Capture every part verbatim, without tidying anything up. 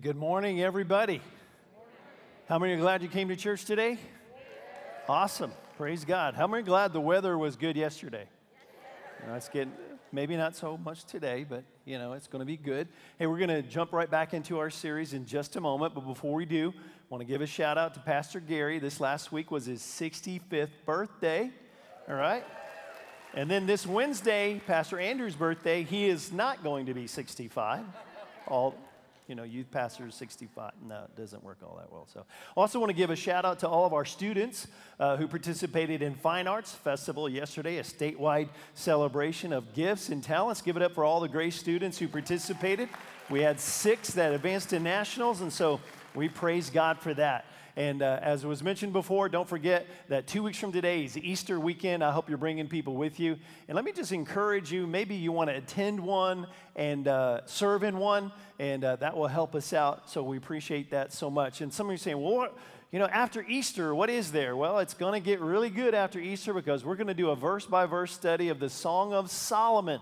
Good morning, everybody. How many are glad you came to church today? Awesome. Praise God. How many are glad the weather was good yesterday? You know, it's getting, maybe not so much today, but, you know, it's going to be good. Hey, we're going to jump right back into our series in just a moment, but before we do, I want to give a shout out to Pastor Gary. This last week was his sixty-fifth birthday, all right? And then this Wednesday, Pastor Andrew's birthday, he is not going to be sixty-five. All, you know, youth pastors sixty-five. No, it doesn't work all that well. So, also want to give a shout out to all of our students uh, who participated in Fine Arts Festival yesterday, a statewide celebration of gifts and talents. Give it up for all the great students who participated. We had six that advanced to nationals, and so we praise God for that. And uh, as was mentioned before, don't forget that two weeks from today is Easter weekend. I hope you're bringing people with you. And let me just encourage you, maybe you want to attend one and uh, serve in one, and uh, that will help us out. So we appreciate that so much. And some of you are saying, well, what, you know, after Easter, what is there? Well, it's going to get really good after Easter because we're going to do a verse-by-verse study of the Song of Solomon.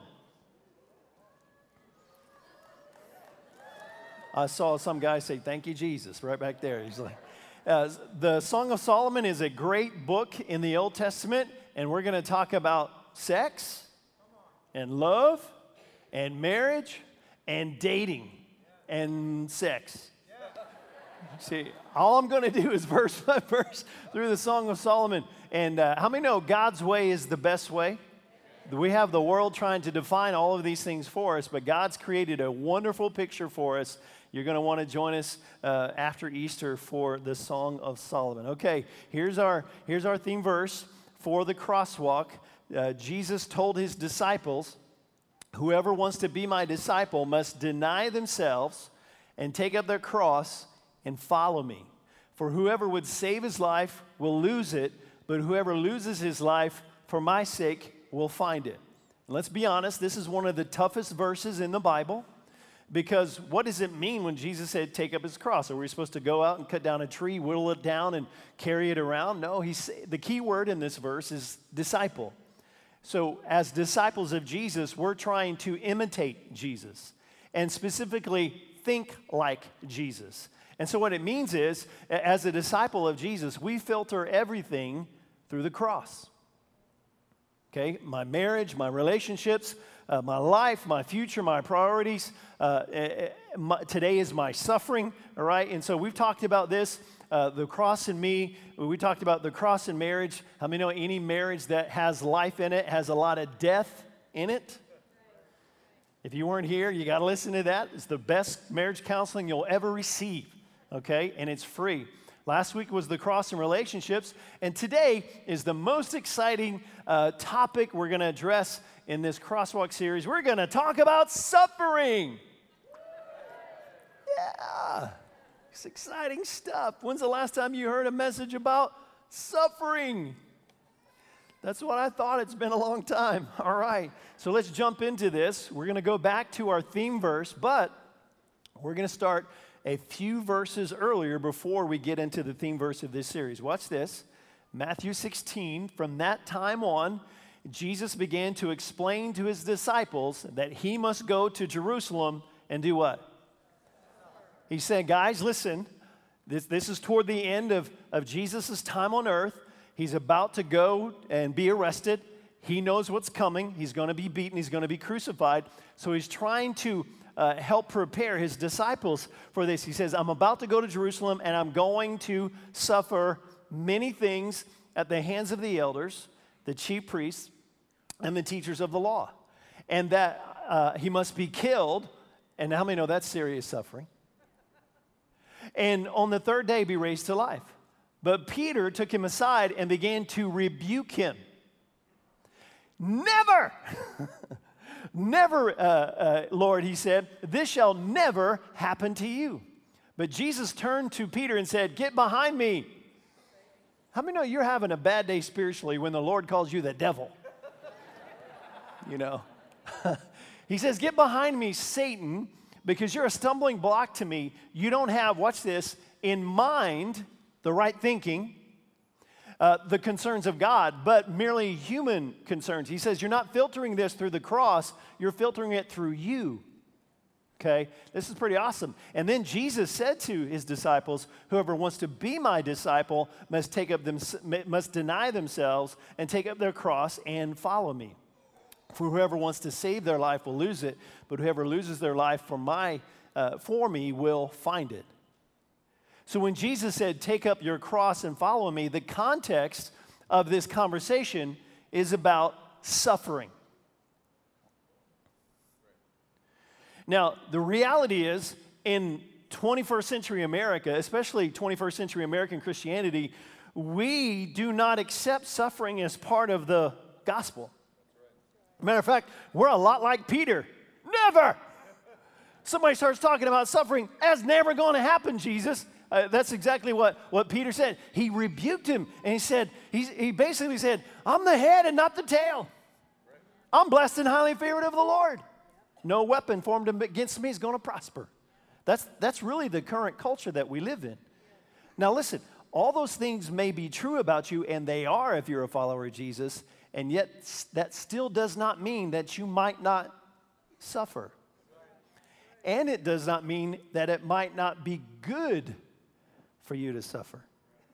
I saw some guy say, thank you, Jesus, right back there. He's like... Uh, the Song of Solomon is a great book in the Old Testament, and we're going to talk about sex and love and marriage and dating and sex. See, all I'm going to do is verse by verse through the Song of Solomon. And uh, how many know God's way is the best way? We have the world trying to define all of these things for us, but God's created a wonderful picture for us. You're going to want to join us uh, after Easter for the Song of Solomon. Okay, here's our, here's our theme verse for the crosswalk. Uh, Jesus told his disciples, whoever wants to be my disciple must deny themselves and take up their cross and follow me. For whoever would save his life will lose it, but whoever loses his life for my sake will find it. And let's be honest, this is one of the toughest verses in the Bible. Because what does it mean when Jesus said, take up his cross? Are we supposed to go out and cut down a tree, whittle it down, and carry it around? No, he's, the key word in this verse is disciple. So as disciples of Jesus, we're trying to imitate Jesus, and specifically think like Jesus. And so what it means is, as a disciple of Jesus, we filter everything through the cross. Okay, my marriage, my relationships, uh, my life, my future, my priorities. Uh, my, today is my suffering, all right? And so we've talked about this, uh, the cross in me. We talked about the cross in marriage. How many know any marriage that has life in it has a lot of death in it? If you weren't here, you got to listen to that. It's the best marriage counseling you'll ever receive, okay? And it's free. Last week was the cross in relationships, and today is the most exciting uh, topic we're going to address in this Crosswalk series. We're going to talk about suffering. Yeah, it's exciting stuff. When's the last time you heard a message about suffering? That's what I thought. It's been a long time. All right, so let's jump into this. We're going to go back to our theme verse, but we're going to start a few verses earlier before we get into the theme verse of this series. Watch this. Matthew sixteen, from that time on, Jesus began to explain to his disciples that he must go to Jerusalem and do what? He said, guys, listen, this, this is toward the end of, of Jesus' time on earth. He's about to go and be arrested. He knows what's coming. He's going to be beaten. He's going to be crucified. So he's trying to Uh, help prepare his disciples for this. He says, I'm about to go to Jerusalem, and I'm going to suffer many things at the hands of the elders, the chief priests, and the teachers of the law. And that uh, he must be killed, and how many know that's serious suffering? And on the third day be raised to life. But Peter took him aside and began to rebuke him. Never! Never, uh, uh, Lord, he said, this shall never happen to you. But Jesus turned to Peter and said, get behind me. How many know you're having a bad day spiritually when the Lord calls you the devil? You know. He says, get behind me, Satan, because you're a stumbling block to me. You don't have, watch this, in mind the right thinking, Uh, the concerns of God, but merely human concerns. He says, you're not filtering this through the cross, you're filtering it through you. Okay, this is pretty awesome. And then Jesus said to his disciples, whoever wants to be my disciple must take up them, must deny themselves and take up their cross and follow me. For whoever wants to save their life will lose it, but whoever loses their life for my uh, for me will find it. So when Jesus said, take up your cross and follow me, the context of this conversation is about suffering. Now, the reality is, in twenty-first century America, especially twenty-first century American Christianity, we do not accept suffering as part of the gospel. Matter of fact, we're a lot like Peter. Never! Somebody starts talking about suffering, that's never going to happen, Jesus. Uh, that's exactly what, what Peter said. He rebuked him, and he said, he, he basically said, I'm the head and not the tail. I'm blessed and highly favored of the Lord. No weapon formed against me is going to prosper. That's, that's really the current culture that we live in. Now listen, all those things may be true about you, and they are if you're a follower of Jesus, and yet that still does not mean that you might not suffer. And it does not mean that it might not be good for you to suffer.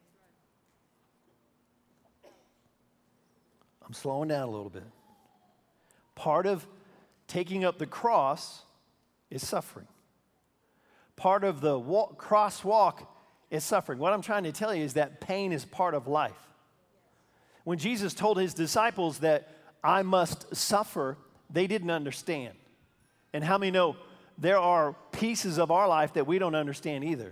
I'm slowing down a little bit. Part of taking up the cross is suffering. Part of the walk, cross walk is suffering. What I'm trying to tell you is that pain is part of life. When Jesus told his disciples that I must suffer, they didn't understand. And how many know there are pieces of our life that we don't understand either?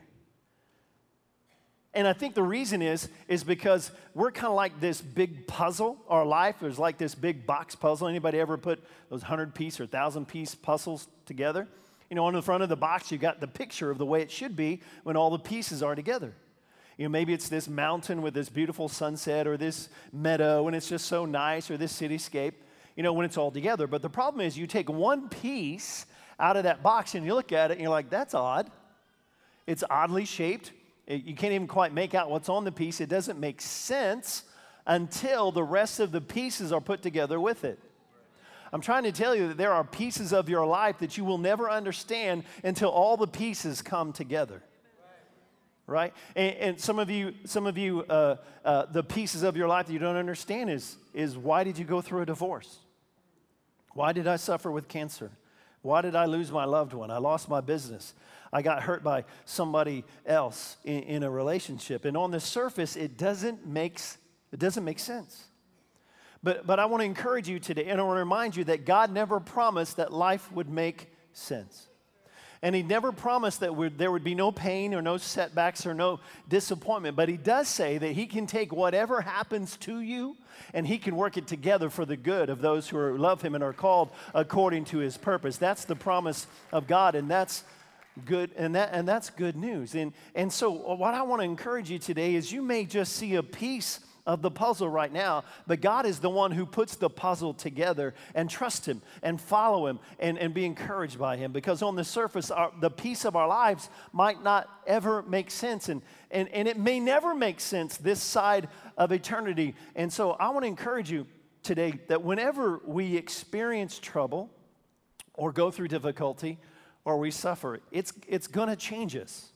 And I think the reason is, is because we're kind of like this big puzzle. Our life is like this big box puzzle. Anybody ever put those hundred-piece or thousand-piece puzzles together? You know, on the front of the box, you got the picture of the way it should be when all the pieces are together. You know, maybe it's this mountain with this beautiful sunset, or this meadow, and it's just so nice, or this cityscape, you know, when it's all together. But the problem is you take one piece out of that box, and you look at it, and you're like, that's odd. It's oddly shaped. You can't even quite make out what's on the piece. It doesn't make sense until the rest of the pieces are put together with it. I'm trying to tell you that there are pieces of your life that you will never understand until all the pieces come together. Right? And, and some of you, some of you, uh, uh, the pieces of your life that you don't understand is, is why did you go through a divorce? Why did I suffer with cancer? Why did I lose my loved one? I lost my business. I got hurt by somebody else in, in a relationship. And on the surface, it doesn't make, it doesn't make sense. But, but I want to encourage you today, and I want to remind you that God never promised that life would make sense. And he never promised that we'd, there would be no pain or no setbacks or no disappointment. But he does say that he can take whatever happens to you and he can work it together for the good of those who are, love him and are called according to his purpose. That's the promise of God, and that's good, and that and that's good news. And, and so what I want to encourage you today is you may just see a piece of the puzzle right now, but God is the one who puts the puzzle together, and trust him and follow him and, and be encouraged by him, because on the surface, our, the piece of our lives might not ever make sense, and, and, and it may never make sense this side of eternity. And so I want to encourage you today that whenever we experience trouble or go through difficulty or we suffer, it's, it's going to change us.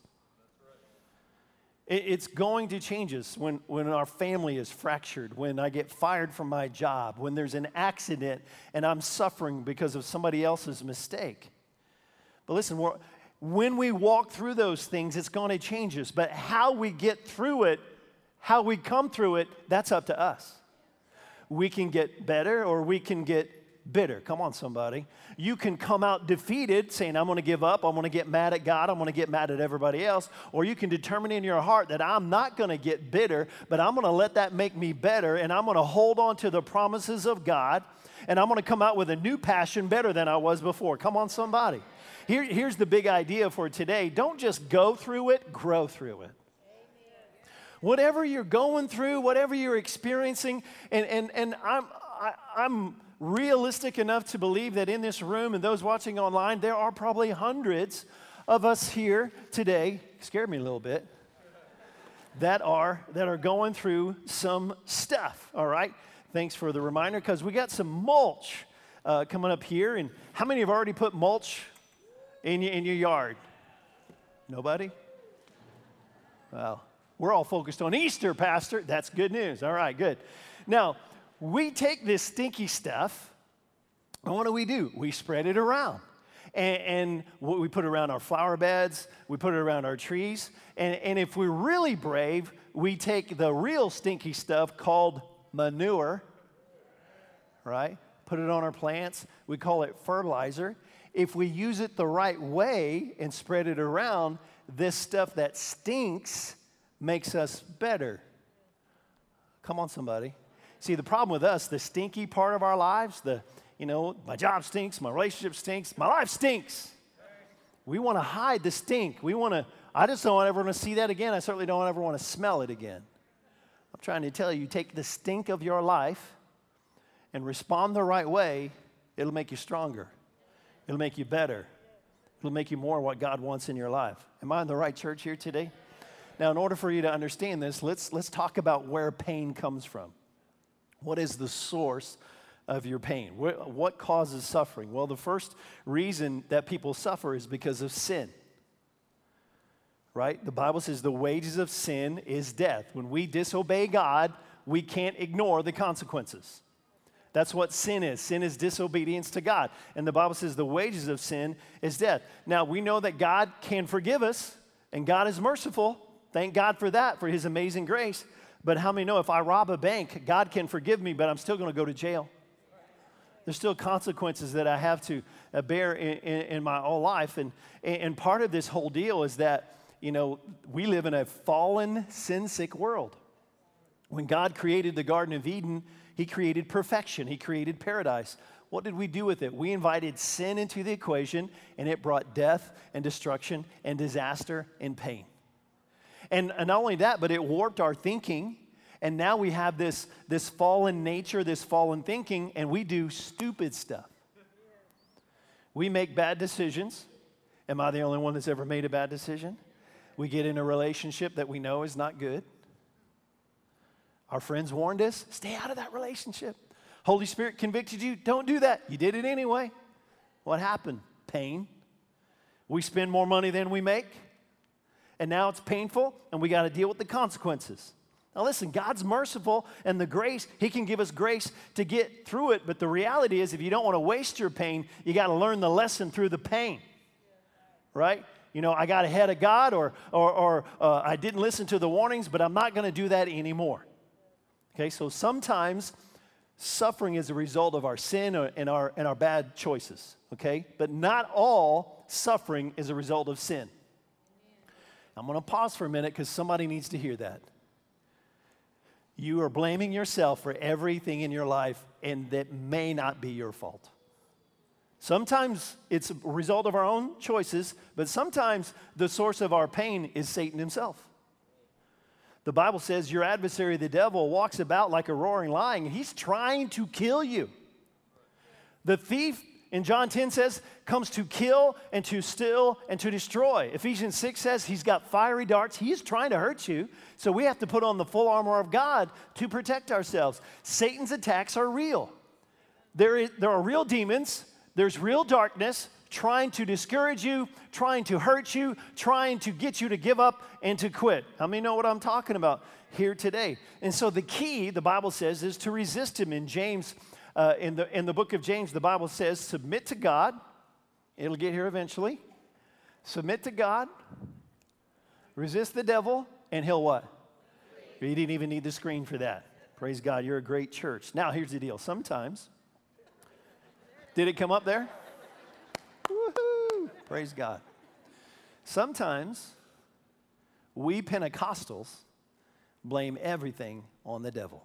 It's going to change us when, when our family is fractured, when I get fired from my job, when there's an accident and I'm suffering because of somebody else's mistake. But listen, we're, when we walk through those things, it's going to change us. But how we get through it, how we come through it, that's up to us. We can get better or we can get bitter. Come on, somebody. You can come out defeated, saying, I'm going to give up, I'm going to get mad at God, I'm going to get mad at everybody else. Or you can determine in your heart that I'm not going to get bitter, but I'm going to let that make me better, and I'm going to hold on to the promises of God, and I'm going to come out with a new passion better than I was before. Come on, somebody. Here, here's the big idea for today. Don't just go through it, grow through it. Whatever you're going through, whatever you're experiencing, and, and, and I'm, I, I'm realistic enough to believe that in this room and those watching online, there are probably hundreds of us here today, scared me a little bit, that are, that are going through some stuff, all right? Thanks for the reminder, because we got some mulch uh, coming up here. And how many have already put mulch in your, in your yard? Nobody? Well, we're all focused on Easter, Pastor. That's good news. All right, good. Now, we take this stinky stuff, and what do we do? We spread it around. And, and we put it around our flower beds, we put it around our trees, and, and if we're really brave, we take the real stinky stuff called manure, right? Put it on our plants. We call it fertilizer. If we use it the right way and spread it around, this stuff that stinks makes us better. Come on, somebody. See, the problem with us, the stinky part of our lives, the You know, my job stinks, my relationship stinks, my life stinks. We want to hide the stink. We want to, I just don't ever want to see that again. I certainly don't ever want to smell it again. I'm trying to tell you, take the stink of your life and respond the right way, it'll make you stronger. It'll make you better. It'll make you more what God wants in your life. Am I in the right church here today? Now, in order for you to understand this, let's, let's talk about where pain comes from. What is the source of your pain? What causes suffering? Well, the first reason that people suffer is because of sin. Right? The Bible says the wages of sin is death. When we disobey God, we can't ignore the consequences. That's what sin is. Sin is disobedience to God. And the Bible says the wages of sin is death. Now, we know that God can forgive us, and God is merciful. Thank God for that, for his amazing grace. But how many know if I rob a bank, God can forgive me, but I'm still going to go to jail? There's still consequences that I have to uh, bear in, in, in my whole life. And, and part of this whole deal is that, you know, we live in a fallen, sin-sick world. When God created the Garden of Eden, he created perfection. He created paradise. What did we do with it? We invited sin into the equation, and it brought death and destruction and disaster and pain. And, and not only that, but it warped our thinking. And now we have this, this fallen nature, this fallen thinking, and we do stupid stuff. We make bad decisions. Am I the only one that's ever made a bad decision? We get in a relationship that we know is not good. Our friends warned us, stay out of that relationship. Holy Spirit convicted you, don't do that. You did it anyway. What happened? Pain. We spend more money than we make, and now it's painful, and we got to deal with the consequences. Now listen, God's merciful, and the grace, he can give us grace to get through it, but the reality is if you don't want to waste your pain, you got to learn the lesson through the pain, right? You know, I got ahead of God, or, or, or uh, I didn't listen to the warnings, but I'm not going to do that anymore. Okay, so sometimes suffering is a result of our sin or, and, our, and our bad choices, okay? But not all suffering is a result of sin. I'm going to pause for a minute because somebody needs to hear that. You are blaming yourself for everything in your life, and that may not be your fault. Sometimes it's a result of our own choices, but sometimes the source of our pain is Satan himself. The Bible says your adversary, the devil, walks about like a roaring lion, and he's trying to kill you. The thief, in John ten says, comes to kill and to steal and to destroy. Ephesians six says he's got fiery darts. He's trying to hurt you. So we have to put on the full armor of God to protect ourselves. Satan's attacks are real. There, is, there are real demons. There's real darkness trying to discourage you, trying to hurt you, trying to get you to give up and to quit. How many know what I'm talking about here today? And so the key, the Bible says, is to resist him. In James, uh, in the in the book of James, the Bible says, submit to God. It'll get here eventually. Submit to God. Resist the devil, and he'll what? You didn't even need the screen for that. Praise God, you're a great church. Now, here's the deal. Sometimes, did it come up there? Woohoo! Praise God. Sometimes, we Pentecostals blame everything on the devil.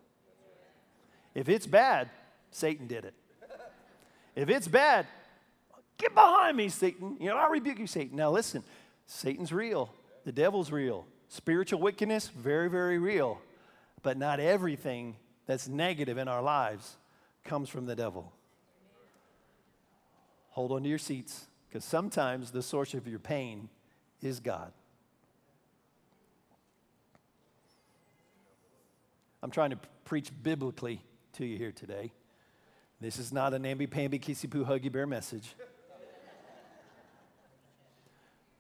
If it's bad, Satan did it. If it's bad, get behind me, Satan. You know, I rebuke you, Satan. Now listen, Satan's real. The devil's real. Spiritual wickedness, very, very real. But not everything that's negative in our lives comes from the devil. Hold on to your seats, because sometimes the source of your pain is God. I'm trying to preach biblically to you here today. This is not a namby-pamby, kissy-poo, huggy bear message.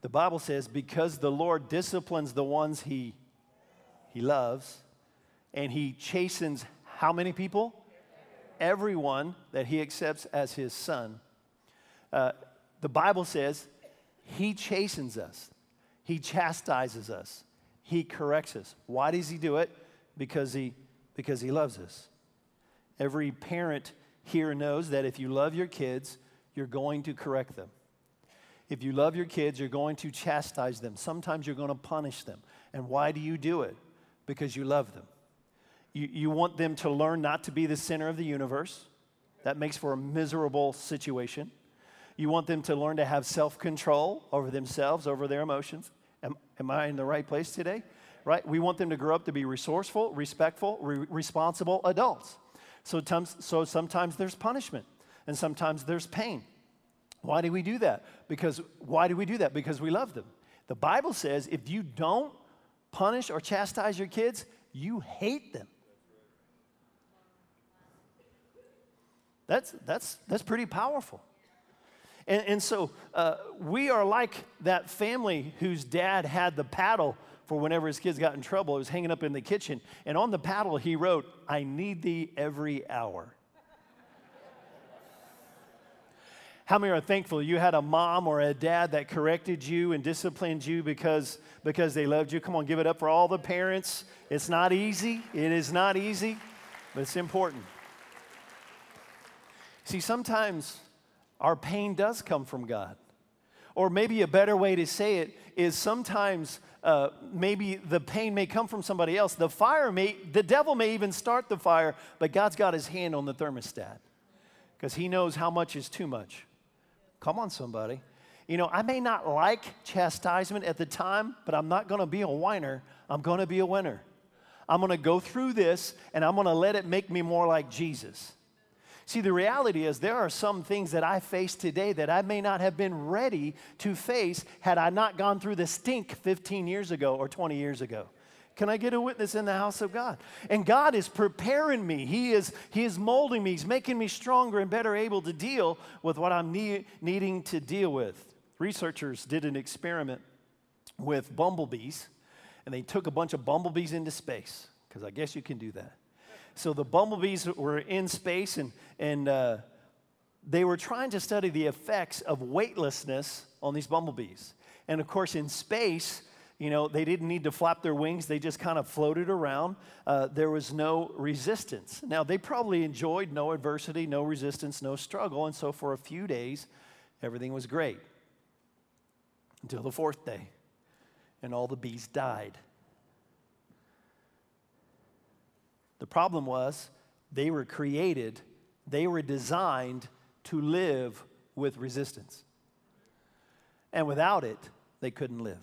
The Bible says, because the Lord disciplines the ones he, he loves, and he chastens how many people? Everyone that he accepts as his son. Uh, the Bible says he chastens us. He chastises us. He corrects us. Why does he do it? Because he, because he loves us. Every parent here knows that if you love your kids, you're going to correct them. If you love your kids, you're going to chastise them. Sometimes you're going to punish them. And why do you do it? Because you love them. You, you want them to learn not to be the center of the universe. That makes for a miserable situation. You want them to learn to have self-control over themselves, over their emotions. Am, am I in the right place today? Right? We want them to grow up to be resourceful, respectful, re- responsible adults. So, times, so sometimes there's punishment, and sometimes there's pain. Why do we do that? Because why do we do that? Because we love them. The Bible says if you don't punish or chastise your kids, you hate them. That's, that's, that's pretty powerful. And, and so uh, we are like that family whose dad had the paddle for whenever his kids got in trouble. It was hanging up in the kitchen. And on the paddle, he wrote, "I need thee every hour." How many are thankful you had a mom or a dad that corrected you and disciplined you because, because they loved you? Come on, give it up for all the parents. It's not easy. It is not easy, but it's important. See, sometimes our pain does come from God. Or maybe a better way to say it is sometimes uh, maybe the pain may come from somebody else. The fire may, the devil may even start the fire, but God's got his hand on the thermostat because he knows how much is too much. Come on, somebody. You know, I may not like chastisement at the time, but I'm not going to be a whiner. I'm going to be a winner. I'm going to go through this, and I'm going to let it make me more like Jesus. See, the reality is there are some things that I face today that I may not have been ready to face had I not gone through the stink fifteen years ago or twenty years ago. Can I get a witness in the house of God? And God is preparing me. He is, he is molding me. He's making me stronger and better able to deal with what I'm need, needing to deal with. Researchers did an experiment with bumblebees, and they took a bunch of bumblebees into space, because I guess you can do that. So the bumblebees were in space, and, and uh, they were trying to study the effects of weightlessness on these bumblebees. And of course, in space, you know, they didn't need to flap their wings. They just kind of floated around. Uh, there was no resistance. Now, they probably enjoyed no adversity, no resistance, no struggle. And so for a few days, everything was great. Until the fourth day, and all the bees died. The problem was they were created, they were designed to live with resistance. And without it, they couldn't live.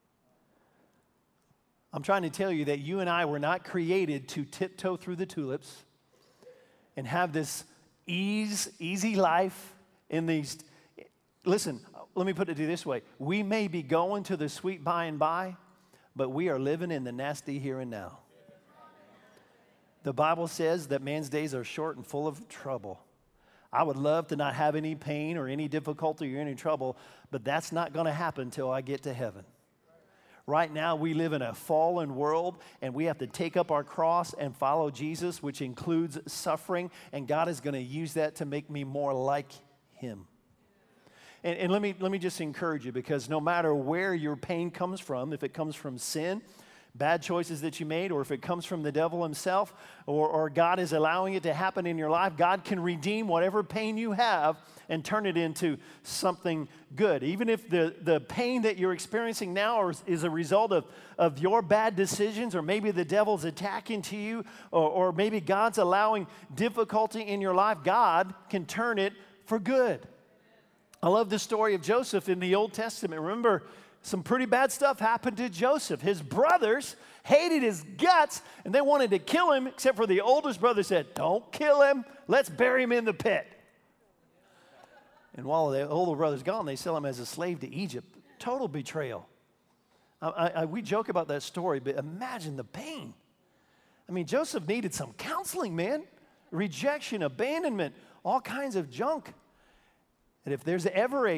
I'm trying to tell you that you and I were not created to tiptoe through the tulips and have this ease, easy life in these. Listen, let me put it this way. We may be going to the sweet by and by, but we are living in the nasty here and now. The Bible says that man's days are short and full of trouble. I would love to not have any pain or any difficulty or any trouble, but that's not going to happen until I get to heaven. Right now, we live in a fallen world, and we have to take up our cross and follow Jesus, which includes suffering, and God is going to use that to make me more like him. And, and let me, let me just encourage you, because no matter where your pain comes from, if it comes from sin, bad choices that you made, or if it comes from the devil himself, or, or God is allowing it to happen in your life, God can redeem whatever pain you have and turn it into something good. Even if the, the pain that you're experiencing now is, is a result of, of your bad decisions, or maybe the devil's attacking to you, or, or maybe God's allowing difficulty in your life, God can turn it for good. I love the story of Joseph in the Old Testament. Remember, some pretty bad stuff happened to Joseph. His brothers hated his guts, and they wanted to kill him, except for the oldest brother said, "Don't kill him. Let's bury him in the pit." And while the older brother's gone, they sell him as a slave to Egypt. Total betrayal. I, I, we joke about that story, but imagine the pain. I mean, Joseph needed some counseling, man. Rejection, abandonment, all kinds of junk. And if there's ever a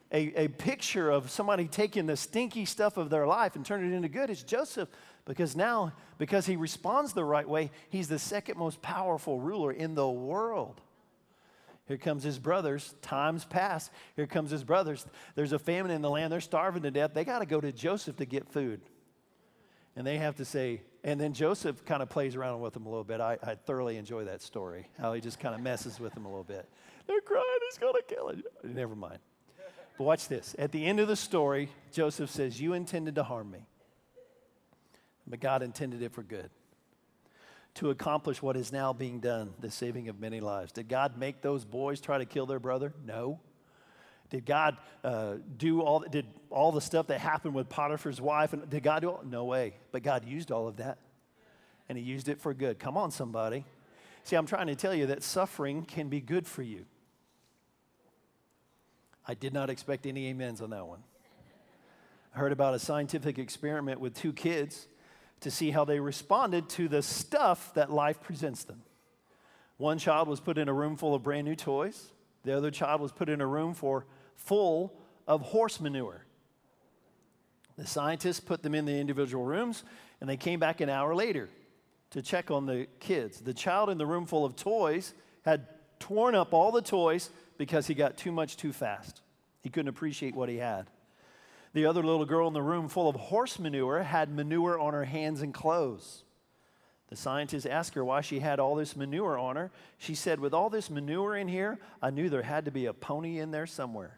a, a picture of somebody taking the stinky stuff of their life and turning it into good is Joseph, because now, because he responds the right way, he's the second most powerful ruler in the world. Here comes his brothers. Times pass. Here comes his brothers. There's a famine in the land. They're starving to death. They got to go to Joseph to get food. And they have to say, and then Joseph kind of plays around with them a little bit. I, I thoroughly enjoy that story, how he just kind of messes with them a little bit. They're crying, he's going to kill him. Never mind. But watch this. At the end of the story, Joseph says, you intended to harm me, but God intended it for good, to accomplish what is now being done, the saving of many lives. Did God make those boys try to kill their brother? No. Did God uh, do all, did all the stuff that happened with Potiphar's wife? And did God do all? No way. But God used all of that, and he used it for good. Come on, somebody. See, I'm trying to tell you that suffering can be good for you. I did not expect any amens on that one. I heard about a scientific experiment with two kids to see how they responded to the stuff that life presents them. One child was put in a room full of brand new toys. The other child was put in a room for, full of horse manure. The scientists put them in the individual rooms, and they came back an hour later to check on the kids. The child in the room full of toys had torn up all the toys because he got too much too fast. He couldn't appreciate what he had. The other little girl in the room full of horse manure had manure on her hands and clothes. The scientists asked her why she had all this manure on her. She said, with all this manure in here, I knew there had to be a pony in there somewhere.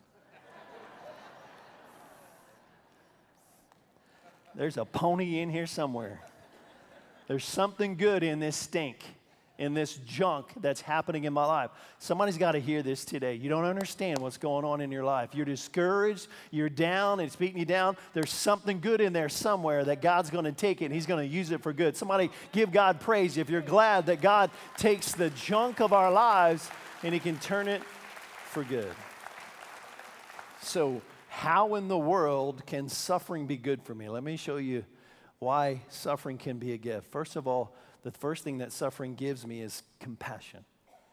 There's a pony in here somewhere. There's something good in this stink, in this junk that's happening in my life. Somebody's got to hear this today. You don't understand what's going on in your life. You're discouraged, you're down, it's beating you down. There's something good in there somewhere that God's going to take it and he's going to use it for good. Somebody give God praise if you're glad that God takes the junk of our lives and he can turn it for good. So how in the world can suffering be good for me? Let me show you why suffering can be a gift. First of all, the first thing that suffering gives me is compassion.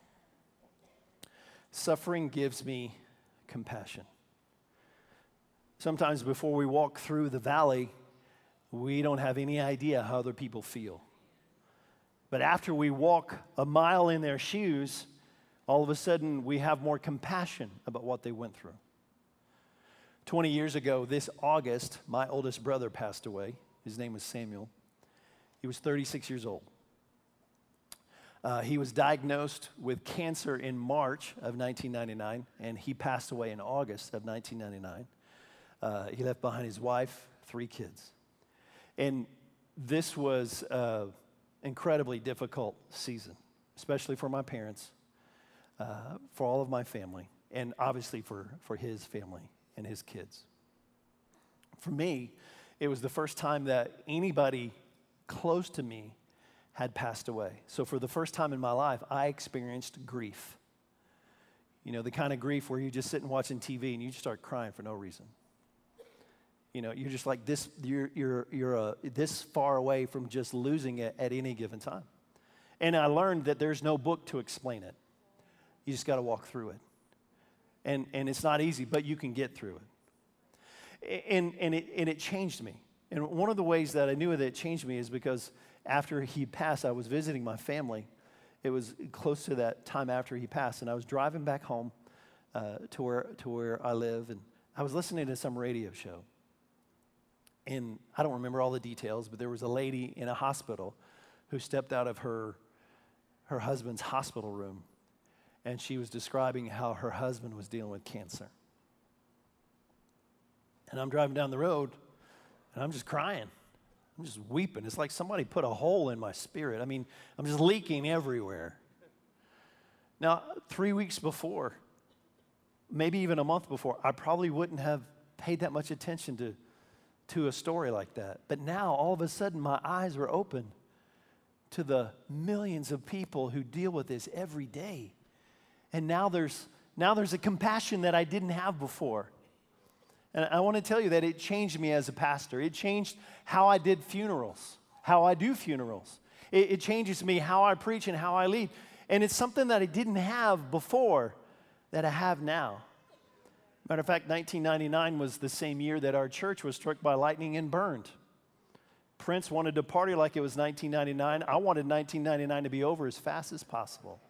Suffering gives me compassion. Sometimes before we walk through the valley, we don't have any idea how other people feel. But after we walk a mile in their shoes, all of a sudden we have more compassion about what they went through. twenty years ago, this August, my oldest brother passed away. His name was Samuel. He was thirty-six years old. Uh, he was diagnosed with cancer in March of nineteen ninety-nine, and he passed away in August of nineteen ninety-nine. Uh, he left behind his wife, three kids. And this was an incredibly difficult season, especially for my parents, uh, for all of my family, and obviously for, for his family and his kids. For me, it was the first time that anybody close to me had passed away. So for the first time in my life, I experienced grief. You know, the kind of grief where you're just sitting watching T V and you just start crying for no reason. You know, you're just like this, you're, you're, you're uh, this far away from just losing it at any given time. And I learned that there's no book to explain it. You just got to walk through it. And, and it's not easy, but you can get through it. And, and, it, and it changed me. And one of the ways that I knew that it changed me is because after he passed, I was visiting my family. It was close to that time after he passed, and I was driving back home uh, to where to where I live, and I was listening to some radio show. And I don't remember all the details, but there was a lady in a hospital who stepped out of her her husband's hospital room, and she was describing how her husband was dealing with cancer. And I'm driving down the road, and I'm just crying. I'm just weeping. It's like somebody put a hole in my spirit. I mean, I'm just leaking everywhere. Now, three weeks before, maybe even a month before, I probably wouldn't have paid that much attention to, to a story like that. But now, all of a sudden, my eyes were open to the millions of people who deal with this every day. And now there's, now there's a compassion that I didn't have before. And I want to tell you that it changed me as a pastor. It changed how I did funerals, how I do funerals. It, it changes me how I preach and how I lead. And it's something that I didn't have before that I have now. Matter of fact, nineteen ninety-nine was the same year that our church was struck by lightning and burned. Prince wanted to party like it was nineteen ninety-nine. I wanted nineteen ninety-nine to be over as fast as possible.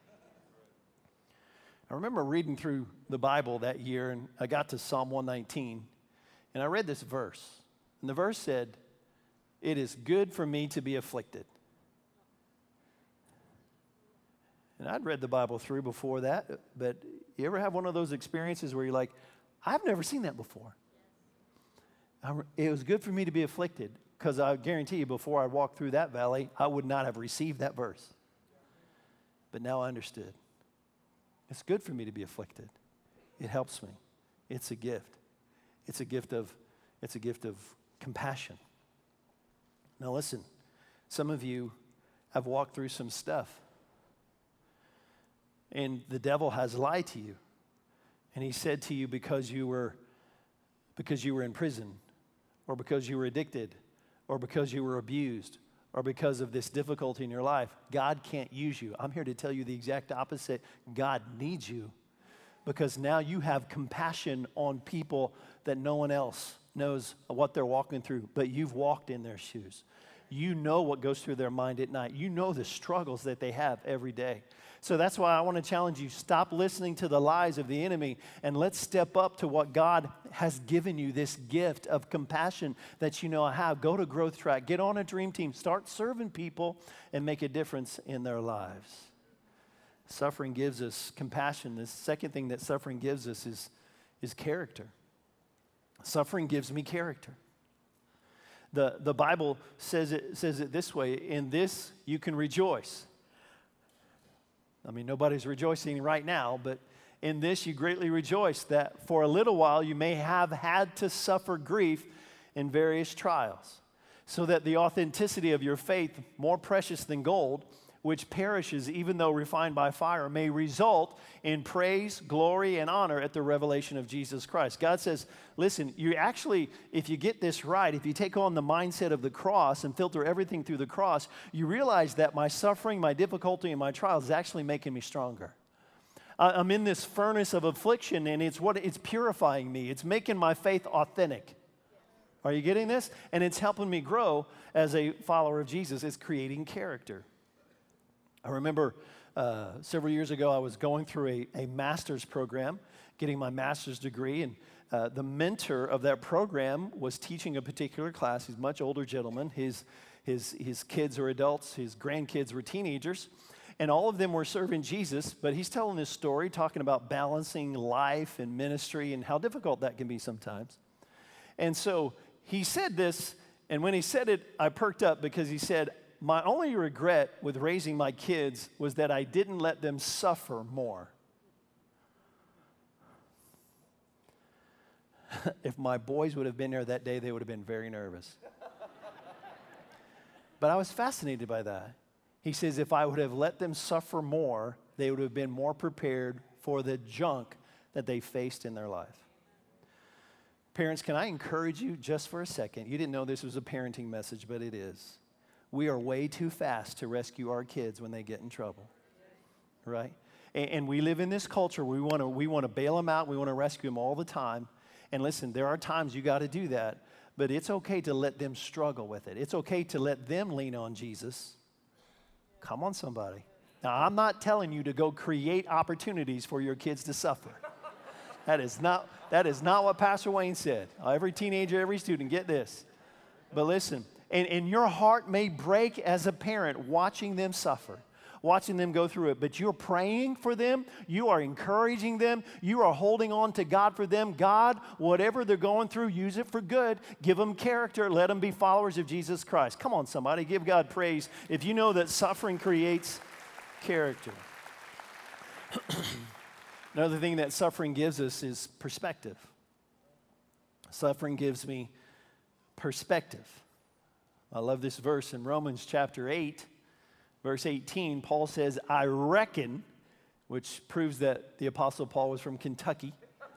I remember reading through the Bible that year, and I got to Psalm one nineteen, and I read this verse. And the verse said, "It is good for me to be afflicted." And I'd read the Bible through before that, but you ever have one of those experiences where you're like, I've never seen that before. It was good for me to be afflicted, because I guarantee you before I walked through that valley, I would not have received that verse. But now I understood. It's good for me to be afflicted. It helps me. It's a gift. It's a gift of, it's a gift of compassion. Now listen, some of you have walked through some stuff, and the devil has lied to you. And he said to you, because you were because you were in prison, or because you were addicted, or because you were abused, or because of this difficulty in your life, God can't use you. I'm here to tell you the exact opposite. God needs you, because now you have compassion on people that no one else knows what they're walking through, but you've walked in their shoes. You know what goes through their mind at night. You know the struggles that they have every day. So that's why I want to challenge you, stop listening to the lies of the enemy, and let's step up to what God has given you, this gift of compassion that you know I have. Go to Growth Track, get on a dream team, start serving people, and make a difference in their lives. Suffering gives us compassion. The second thing that suffering gives us is, is character. Suffering gives me character. The, the Bible says it, says it this way: in this you can rejoice. I mean, nobody's rejoicing right now, but in this you greatly rejoice, that for a little while you may have had to suffer grief in various trials, so that the authenticity of your faith, more precious than gold, which perishes even though refined by fire, may result in praise, glory, and honor at the revelation of Jesus Christ. God says, listen, you actually, if you get this right, if you take on the mindset of the cross and filter everything through the cross, you realize that my suffering, my difficulty, and my trials is actually making me stronger. I'm in this furnace of affliction, and it's what it's purifying me. It's making my faith authentic. Are you getting this? And it's helping me grow as a follower of Jesus. It's creating character. I remember uh, several years ago, I was going through a, a master's program, getting my master's degree, and uh, the mentor of that program was teaching a particular class. He's a much older gentleman. His, his, his kids are adults. His grandkids were teenagers, and all of them were serving Jesus, but he's telling this story, talking about balancing life and ministry and how difficult that can be sometimes. And so he said this, and when he said it, I perked up, because he said, my only regret with raising my kids was that I didn't let them suffer more. If my boys would have been there that day, they would have been very nervous. But I was fascinated by that. He says, if I would have let them suffer more, they would have been more prepared for the junk that they faced in their life. Parents, can I encourage you just for a second? You didn't know this was a parenting message, but it is. We are way too fast to rescue our kids when they get in trouble, right? And, and we live in this culture where we want to we want to bail them out. We want to rescue them all the time. And listen, there are times you got to do that, but it's okay to let them struggle with it. It's okay to let them lean on Jesus. Come on, somebody. Now, I'm not telling you to go create opportunities for your kids to suffer. That is not, that is not what Pastor Wayne said. Every teenager, every student, get this. But listen, and, and your heart may break as a parent watching them suffer, watching them go through it, but you're praying for them, you are encouraging them, you are holding on to God for them. God, whatever they're going through, use it for good. Give them character. Let them be followers of Jesus Christ. Come on, somebody, give God praise if you know that suffering creates character. Another thing that suffering gives us is perspective. Suffering gives me perspective. I love this verse in Romans chapter eight, verse eighteen. Paul says, I reckon, which proves that the Apostle Paul was from Kentucky.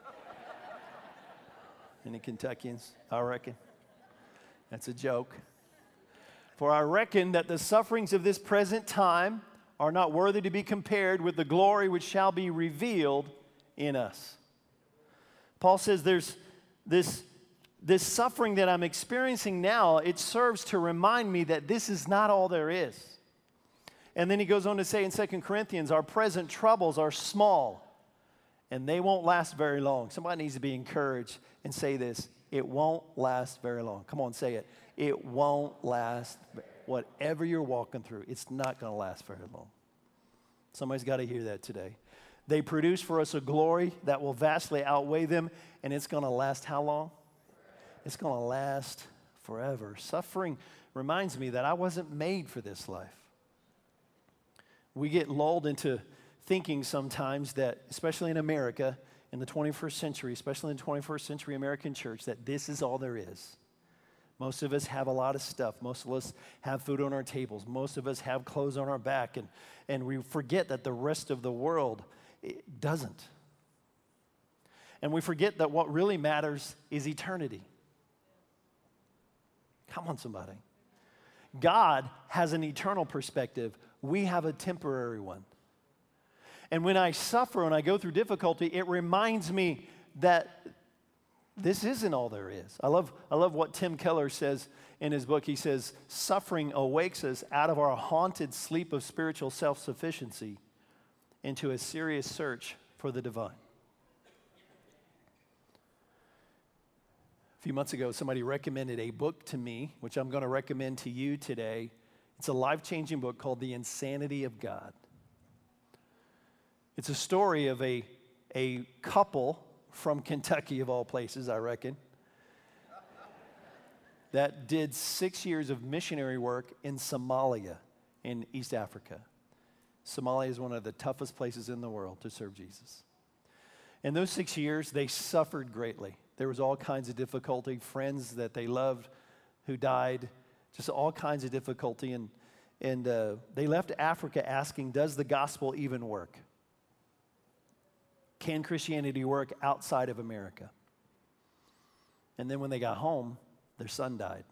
Any Kentuckians? I reckon. That's a joke. For I reckon that the sufferings of this present time are not worthy to be compared with the glory which shall be revealed in us. Paul says there's this, this suffering that I'm experiencing now, it serves to remind me that this is not all there is. And then he goes on to say in Second Corinthians, our present troubles are small, and they won't last very long. Somebody needs to be encouraged and say this, it won't last very long. Come on, say it. It won't last. Whatever you're walking through, it's not going to last very long. Somebody's got to hear that today. They produce for us a glory that will vastly outweigh them, and it's going to last how long? It's going to last forever. Suffering reminds me that I wasn't made for this life. We get lulled into thinking sometimes that, especially in America, in the twenty-first century, especially in the twenty-first century American church, that this is all there is. Most of us have a lot of stuff. Most of us have food on our tables. Most of us have clothes on our back. And, and we forget that the rest of the world it doesn't. And we forget that what really matters is eternity. Come on, somebody. God has an eternal perspective. We have a temporary one. And when I suffer and I go through difficulty, it reminds me that this isn't all there is. I love, I love what Tim Keller says in his book. He says, suffering awakes us out of our haunted sleep of spiritual self-sufficiency into a serious search for the divine. A few months ago, somebody recommended a book to me, which I'm going to recommend to you today. It's a life-changing book called The Insanity of God. It's a story of a, a couple from Kentucky, of all places, I reckon, that did six years of missionary work in Somalia in East Africa. Somalia is one of the toughest places in the world to serve Jesus. In those six years, they suffered greatly. There was all kinds of difficulty, friends that they loved who died, just all kinds of difficulty. And, and uh, they left Africa asking, does the gospel even work? Can Christianity work outside of America? And then when they got home, their son died.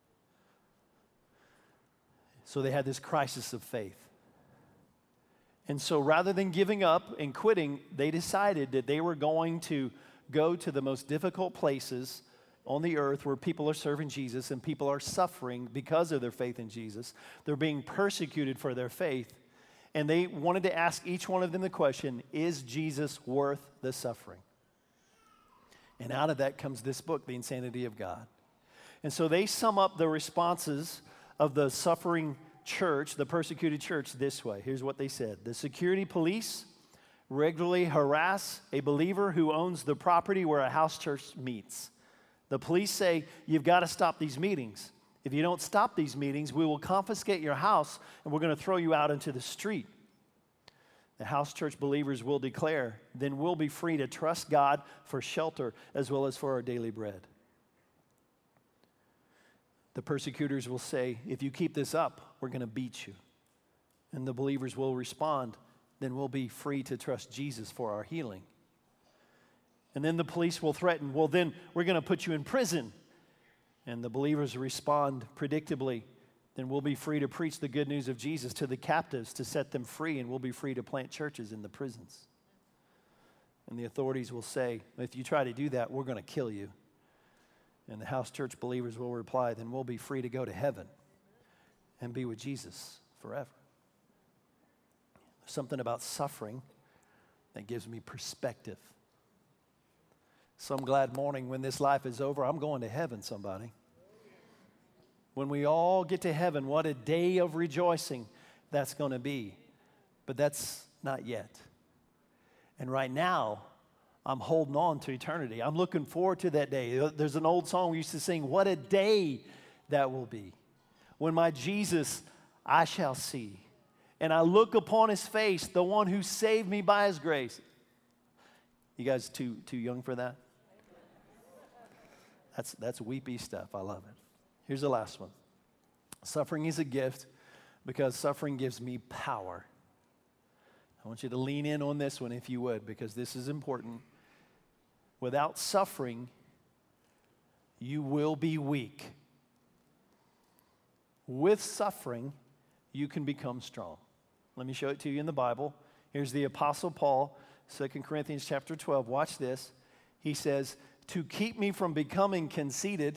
So they had this crisis of faith. And so rather than giving up and quitting, they decided that they were going to go to the most difficult places on the earth where people are serving Jesus and people are suffering because of their faith in Jesus. They're being persecuted for their faith. And they wanted to ask each one of them the question, is Jesus worth the suffering? And out of that comes this book, The Insanity of God. And so they sum up the responses of the suffering church, the persecuted church, this way. Here's what they said. The security police regularly harass a believer who owns the property where a house church meets. The police say, you've got to stop these meetings. If you don't stop these meetings, we will confiscate your house and we're going to throw you out into the street. The house church believers will declare, then we'll be free to trust God for shelter as well as for our daily bread. The persecutors will say, if you keep this up, we're going to beat you. And the believers will respond, then we'll be free to trust Jesus for our healing. And then the police will threaten, well, then we're going to put you in prison. And the believers respond predictably, then we'll be free to preach the good news of Jesus to the captives to set them free, and we'll be free to plant churches in the prisons. And the authorities will say, if you try to do that, we're going to kill you. And the house church believers will reply, then we'll be free to go to heaven and be with Jesus forever. There's something about suffering that gives me perspective. Some glad morning when this life is over, I'm going to heaven, somebody. When we all get to heaven, what a day of rejoicing that's going to be. But that's not yet. And right now, I'm holding on to eternity. I'm looking forward to that day. There's an old song we used to sing, what a day that will be. When my Jesus I shall see. And I look upon his face, the one who saved me by his grace. You guys too, too young for that? That's, that's weepy stuff. I love it. Here's the last one. Suffering is a gift because suffering gives me power. I want you to lean in on this one if you would, because this is important. Without suffering, you will be weak. With suffering, you can become strong. Let me show it to you in the Bible. Here's the Apostle Paul, Second Corinthians chapter twelve. Watch this. He says, to keep me from becoming conceited,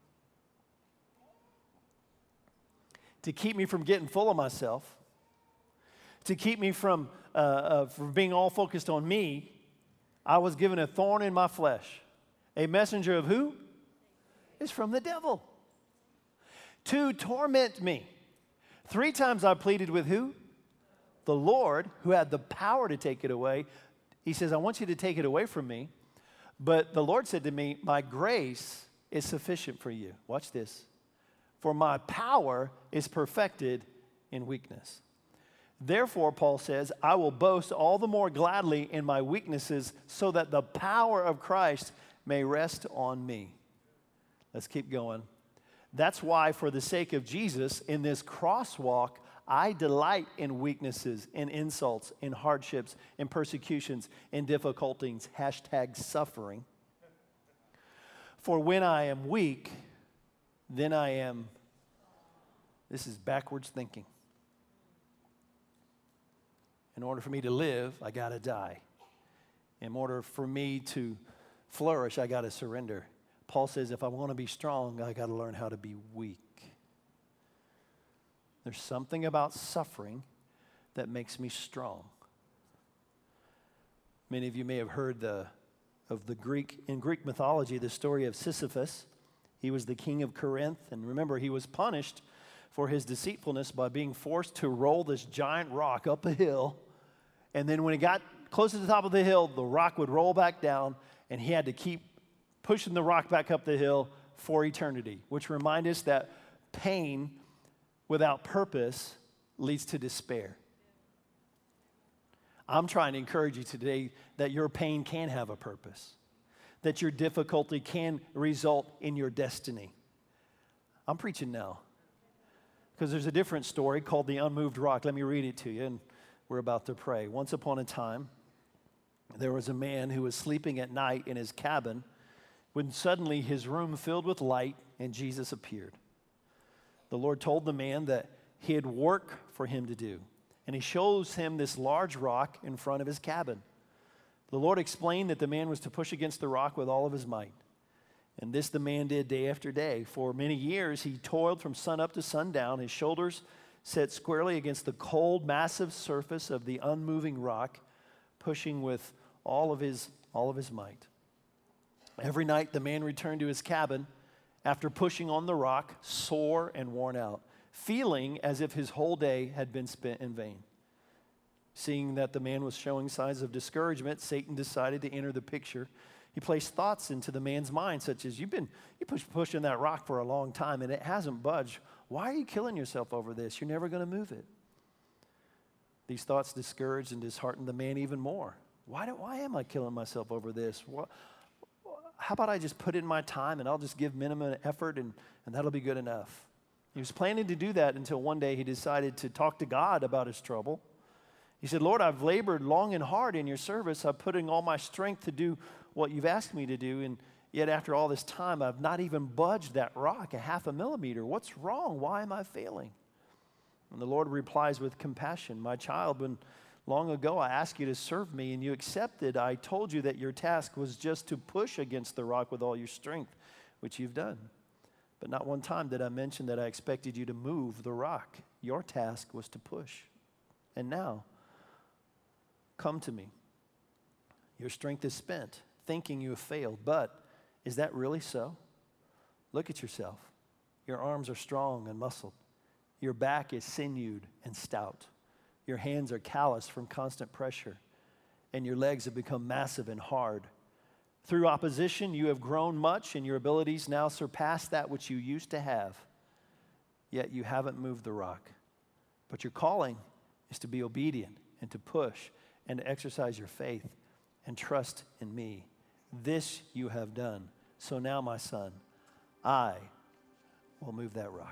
to keep me from getting full of myself, to keep me from, uh, uh, from being all focused on me, I was given a thorn in my flesh. A messenger of who? It's from the devil. To torment me. Three times I pleaded with who? The Lord, who had the power to take it away. He says, I want you to take it away from me. But the Lord said to me, my grace is sufficient for you. Watch this. For my power is perfected in weakness. Therefore, Paul says, I will boast all the more gladly in my weaknesses so that the power of Christ may rest on me. Let's keep going. That's why, for the sake of Jesus, in this crosswalk, I delight in weaknesses, in insults, in hardships, in persecutions, in difficulties, hashtag suffering. For when I am weak, then I am, this is backwards thinking. In order for me to live, I got to die. In order for me to flourish, I got to surrender. Paul says, if I want to be strong, I got to learn how to be weak. There's something about suffering that makes me strong. Many of you may have heard the, of the Greek, in Greek mythology, the story of Sisyphus. He was the king of Corinth, and remember, he was punished for his deceitfulness by being forced to roll this giant rock up a hill. And then when he got close to the top of the hill, the rock would roll back down, and he had to keep pushing the rock back up the hill for eternity, which reminds us that pain without purpose leads to despair. I'm trying to encourage you today that your pain can have a purpose, that your difficulty can result in your destiny. I'm preaching now because there's a different story called the unmoved rock. Let me read it to you, and we're about to pray. Once upon a time, there was a man who was sleeping at night in his cabin when suddenly his room filled with light and Jesus appeared. The Lord told the man that he had work for him to do, and he shows him this large rock in front of his cabin. The Lord explained that the man was to push against the rock with all of his might. And this the man did day after day. For many years he toiled from sun up to sundown, his shoulders set squarely against the cold, massive surface of the unmoving rock, pushing with all of his, all of his might. Every night the man returned to his cabin after pushing on the rock, sore and worn out, feeling as if his whole day had been spent in vain. Seeing that the man was showing signs of discouragement, Satan decided to enter the picture. He placed thoughts into the man's mind, such as, you've been you push, pushing that rock for a long time and it hasn't budged. Why are you killing yourself over this? You're never going to move it. These thoughts discouraged and disheartened the man even more. Why, do, why am I killing myself over this? What, how about I just put in my time and I'll just give minimum effort and, and that'll be good enough? He was planning to do that until one day he decided to talk to God about his trouble. He said, Lord, I've labored long and hard in your service. I'm putting all my strength to do what you've asked me to do, and yet after all this time, I've not even budged that rock a half a millimeter. What's wrong? Why am I failing? And the Lord replies with compassion, my child, when long ago I asked you to serve me and you accepted, I told you that your task was just to push against the rock with all your strength, which you've done. But not one time did I mention that I expected you to move the rock. Your task was to push. And now, come to me. Your strength is spent, thinking you have failed. But is that really so? Look at yourself. Your arms are strong and muscled. Your back is sinewed and stout. Your hands are calloused from constant pressure. And your legs have become massive and hard. Through opposition, you have grown much, and your abilities now surpass that which you used to have. Yet you haven't moved the rock. But your calling is to be obedient and to push and to exercise your faith and trust in me. This you have done. So now, my son, I will move that rock.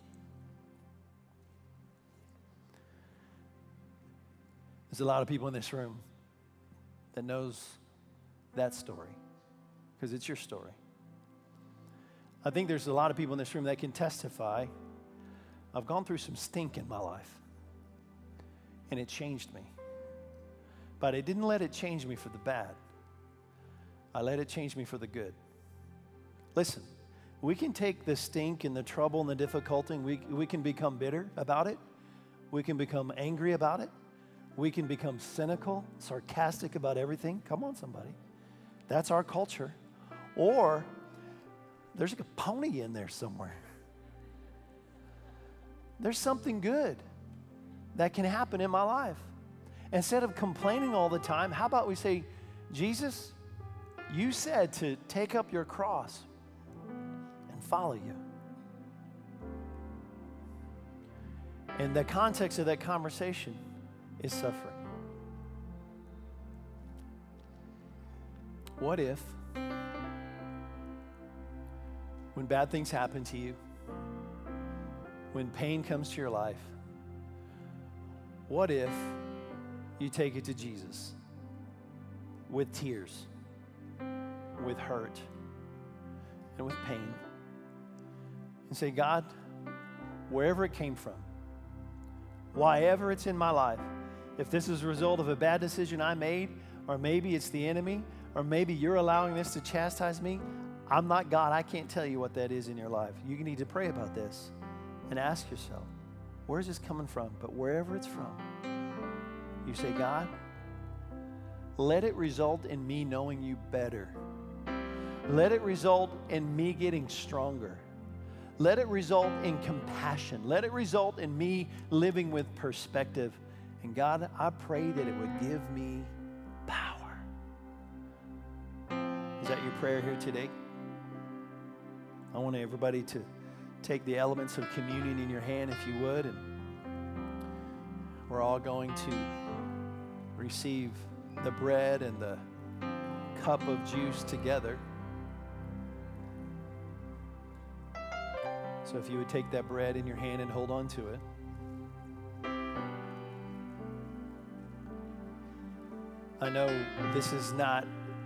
There's a lot of people in this room that knows that story because it's your story. I think there's a lot of people in this room that can testify, I've gone through some stink in my life and it changed me. But I didn't let it change me for the bad. I let it change me for the good. Listen, we can take the stink and the trouble and the difficulty, and we, we can become bitter about it. We can become angry about it. We can become cynical, sarcastic about everything. Come on, somebody. That's our culture. Or there's a pony in there somewhere. There's something good that can happen in my life. Instead of complaining all the time, how about we say, Jesus, you said to take up your cross and follow you. And the context of that conversation is suffering. What if, when bad things happen to you, when pain comes to your life, what if you take it to Jesus with tears, with hurt, and with pain, and say, God, wherever it came from, whyever it's in my life, if this is a result of a bad decision I made, or maybe it's the enemy, or maybe you're allowing this to chastise me, I'm not God. I can't tell you what that is in your life. You need to pray about this and ask yourself, where's this coming from? But wherever it's from, you say, God, let it result in me knowing you better. Let it result in me getting stronger. Let it result in compassion. Let it result in me living with perspective. And God, I pray that it would give me power. Is that your prayer here today? I want everybody to take the elements of communion in your hand, if you would, and we're all going to receive the bread and the cup of juice together. So if you would take that bread in your hand and hold on to it. I know this is not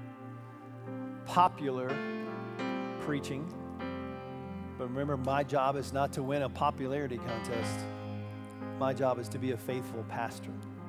popular preaching, but remember, my job is not to win a popularity contest. My job is to be a faithful pastor.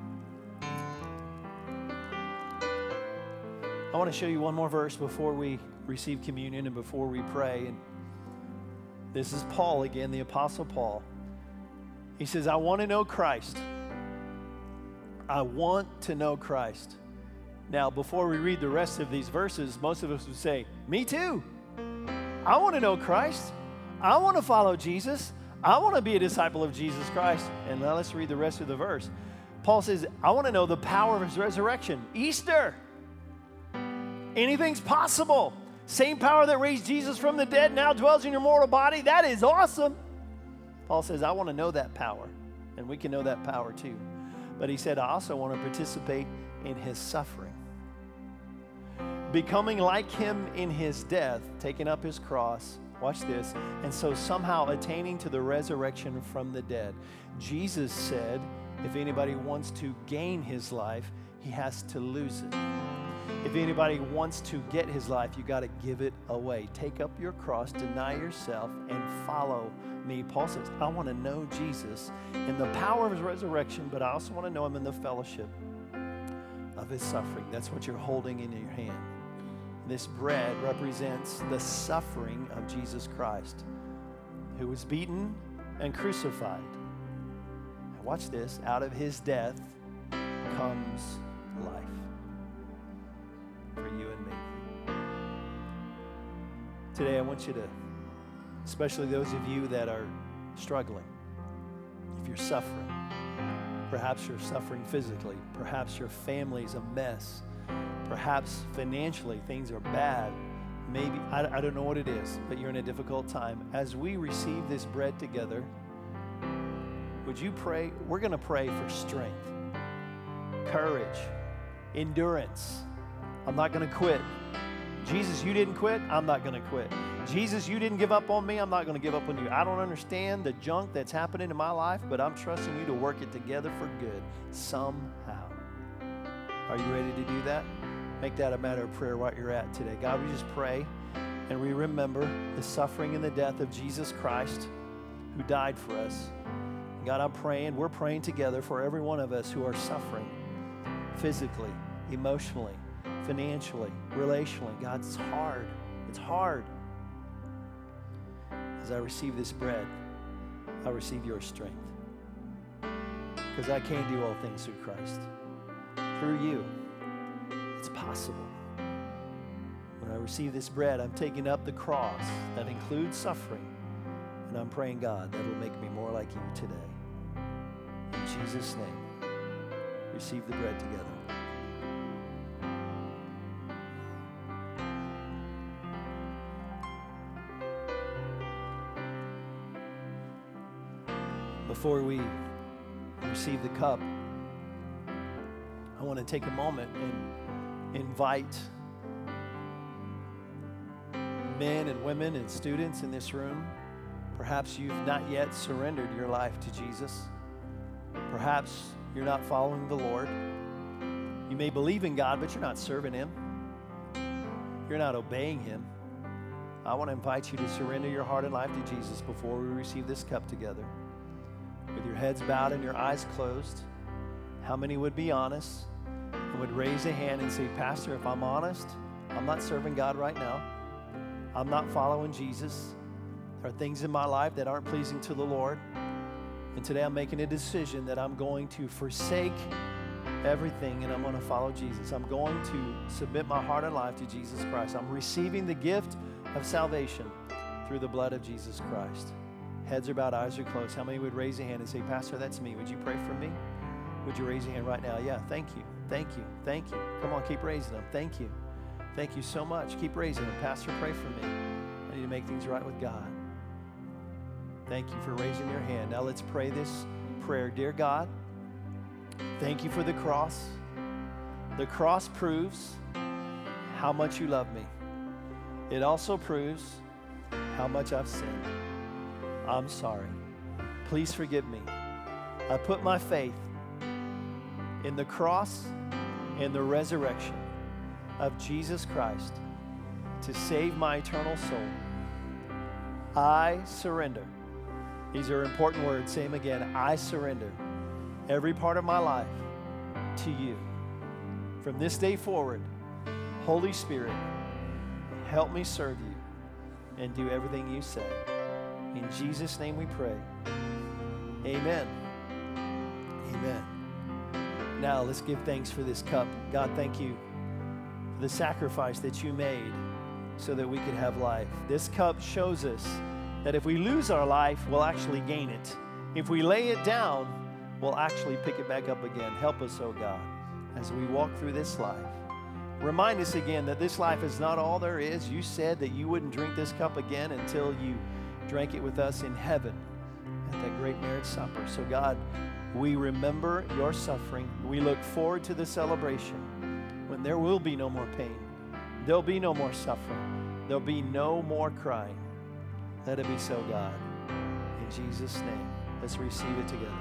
I want to show you one more verse before we receive communion and before we pray. And this is Paul again, the Apostle Paul. He says, I want to know Christ. I want to know Christ. Now, before we read the rest of these verses, most of us would say, me too. I want to know Christ. I want to follow Jesus. I want to be a disciple of Jesus Christ. And now let's read the rest of the verse. Paul says, I want to know the power of his resurrection. Easter. Anything's possible. Same power that raised Jesus from the dead now dwells in your mortal body. That is awesome. Paul says, I want to know that power. And we can know that power too. But he said, I also want to participate in his suffering. Becoming like him in his death, taking up his cross. Watch this. And so somehow attaining to the resurrection from the dead. Jesus said, if anybody wants to gain his life, he has to lose it. If anybody wants to get his life, you got to give it away. Take up your cross, deny yourself, and follow me. Paul says, I want to know Jesus in the power of his resurrection, but I also want to know him in the fellowship of his suffering. That's what you're holding in your hand. This bread represents the suffering of Jesus Christ, who was beaten and crucified. Now watch this. Out of his death comes life for you and me. Today I want you to, especially those of you that are struggling, if you're suffering, perhaps you're suffering physically, perhaps your family's a mess, perhaps financially things are bad, maybe, I, I don't know what it is, but you're in a difficult time. As we receive this bread together, would you pray? We're going to pray for strength, courage, endurance. I'm not going to quit. Jesus, you didn't quit. I'm not going to quit. Jesus, you didn't give up on me. I'm not going to give up on you. I don't understand the junk that's happening in my life, but I'm trusting you to work it together for good somehow. Are you ready to do that? Make that a matter of prayer right you're at today. God, we just pray and we remember the suffering and the death of Jesus Christ who died for us. God, I'm praying, we're praying together for every one of us who are suffering physically, emotionally, financially, relationally. God, it's hard. It's hard. As I receive this bread, I receive your strength. Because I can do all things through Christ. Through you, it's possible. When I receive this bread, I'm taking up the cross that includes suffering. And I'm praying, God, that will make me more like you today. In Jesus' name, receive the bread together. Before we receive the cup, I want to take a moment and invite men and women and students in this room. Perhaps you've not yet surrendered your life to Jesus. Perhaps you're not following the Lord. You may believe in God, but you're not serving Him. You're not obeying Him. I want to invite you to surrender your heart and life to Jesus before we receive this cup together. With your heads bowed and your eyes closed, how many would be honest and would raise a hand and say, Pastor, if I'm honest, I'm not serving God right now. I'm not following Jesus. There are things in my life that aren't pleasing to the Lord. And today I'm making a decision that I'm going to forsake everything and I'm going to follow Jesus. I'm going to submit my heart and life to Jesus Christ. I'm receiving the gift of salvation through the blood of Jesus Christ. Heads are bowed, eyes are closed. How many would raise a hand and say, Pastor, that's me. Would you pray for me? Would you raise your hand right now? Yeah, thank you. Thank you. Thank you. Come on, keep raising them. Thank you. Thank you so much. Keep raising them. Pastor, pray for me. I need to make things right with God. Thank you for raising your hand. Now let's pray this prayer. Dear God, thank you for the cross. The cross proves how much you love me. It also proves how much I've sinned. I'm sorry. Please forgive me. I put my faith in the cross and the resurrection of Jesus Christ to save my eternal soul. I surrender. These are important words. Say them again. I surrender every part of my life to you. From this day forward, Holy Spirit, help me serve you and do everything you say. In Jesus' name we pray. Amen. Amen. Now let's give thanks for this cup. God, thank you for the sacrifice that you made so that we could have life. This cup shows us that if we lose our life, we'll actually gain it. If we lay it down, we'll actually pick it back up again. Help us, oh God, as we walk through this life. Remind us again that this life is not all there is. You said that you wouldn't drink this cup again until you drank it with us in heaven at that great marriage supper. So God, we remember your suffering. We look forward to the celebration when there will be no more pain. There'll be no more suffering. There'll be no more crying. Let it be so, God. In Jesus' name, let's receive it together.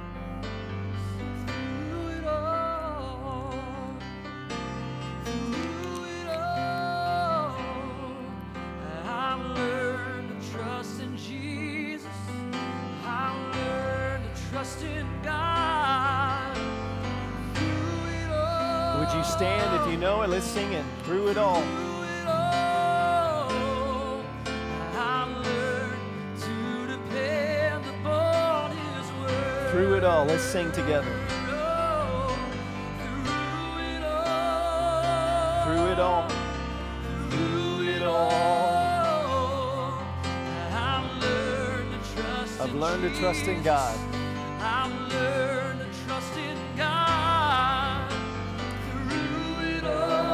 Would you stand if you know it? Let's sing it. Through it all. Through it all. Let's sing together. Through it all. Through it all. I've learned to trust in God. I've learned to trust in God. Through it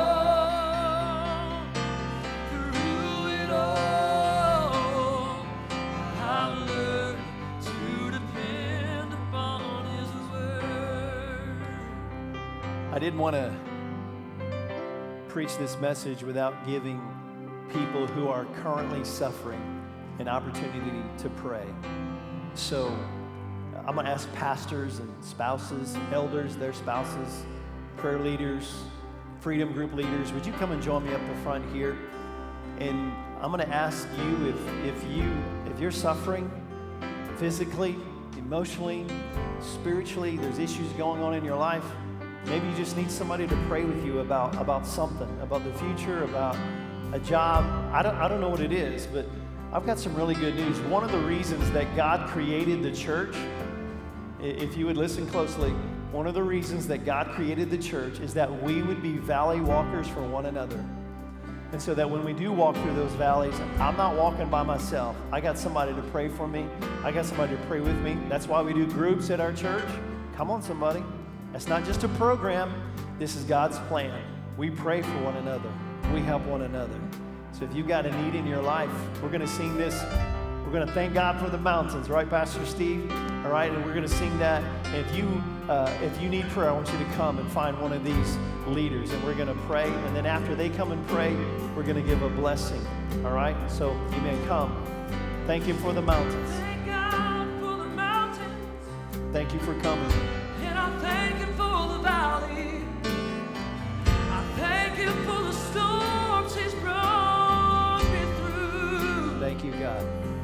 all. Through it all. I've learned to depend upon His word. I didn't want to preach this message without giving people who are currently suffering an opportunity to pray. So I'm going to ask pastors and spouses, elders, their spouses, prayer leaders, freedom group leaders, would you come and join me up the front here? And I'm going to ask you if, if you if you're suffering physically, emotionally, spiritually, there's issues going on in your life, Maybe you just need somebody to pray with you about, about something, about the future, about a job. I don't, I don't know what it is, but I've got some really good news. One of the reasons that God created the church, if you would listen closely, one of the reasons that God created the church is that we would be valley walkers for one another. And so that when we do walk through those valleys, I'm not walking by myself. I got somebody to pray for me. I got somebody to pray with me. That's why we do groups at our church. Come on, somebody. That's not just a program. This is God's plan. We pray for one another. We help one another. So if you've got a need in your life, we're going to sing this. We're going to thank God for the mountains, right, Pastor Steve? All right, and we're going to sing that. And if you uh, if you need prayer, I want you to come and find one of these leaders, and we're going to pray. And then after they come and pray, we're going to give a blessing. All right, so you may come. Thank you for the mountains. Thank God for the mountains. Thank you for coming. And I thank Him for the valley. I thank Him for the storms He's brought me through. Thank you, God.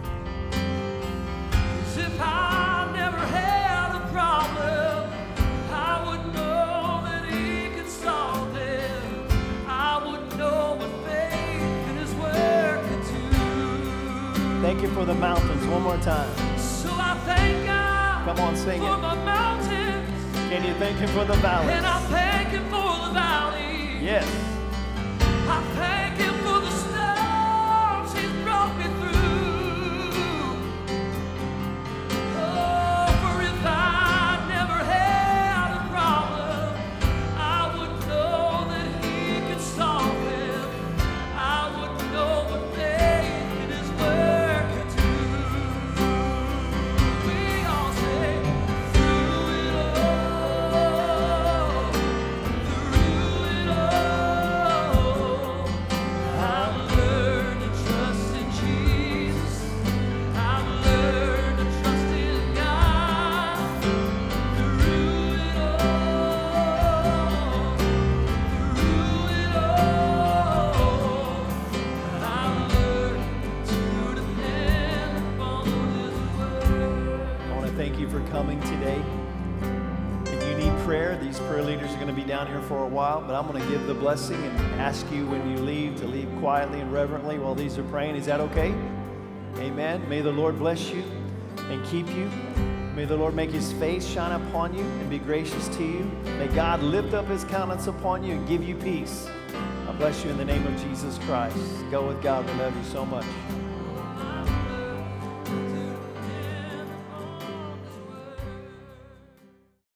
As if I never had a problem, I would know that He could solve them. I would know what faith in His word could do. Thank you for the mountains. One more time. So I thank God Come on, sing for it. my mountains. Can you thank Him for the valleys? And I thank Him for the valley. Yes. I thank Him for the storms He's brought me through. Oh, for if I never had a problem, I would know that He could solve them. I would know what faith in His word could do. We all say, through it all, through it all, I've learned to trust in Jesus. I've learned to trust in God. Through it all, through it all, I've learned to depend upon His word. I want to thank you for coming today. If you need prayer, these prayer leaders are going to be down here for a while, but I'm going to give the blessing and ask you when you leave to leave quietly and reverently while these are praying. Is that okay? Amen. May the Lord bless you and keep you. May the Lord make His face shine upon you and be gracious to you. May God lift up His countenance upon you and give you peace. I bless you in the name of Jesus Christ. Go with God. We love you so much.